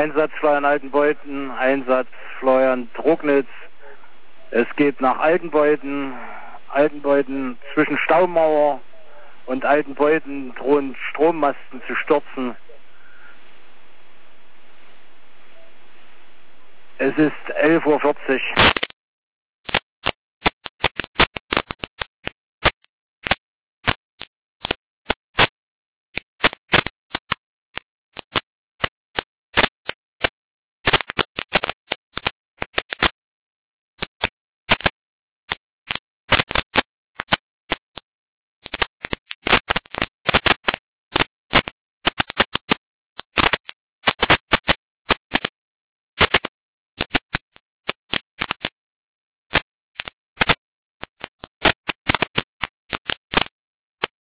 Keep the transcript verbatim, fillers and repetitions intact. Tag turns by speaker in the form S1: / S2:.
S1: Einsatz Florian Altenbeuten, Einsatz Florian Trugnitz. Es geht nach Altenbeuten. Altenbeuten zwischen Staumauer und Altenbeuten drohen Strommasten zu stürzen. Es ist elf Uhr vierzig.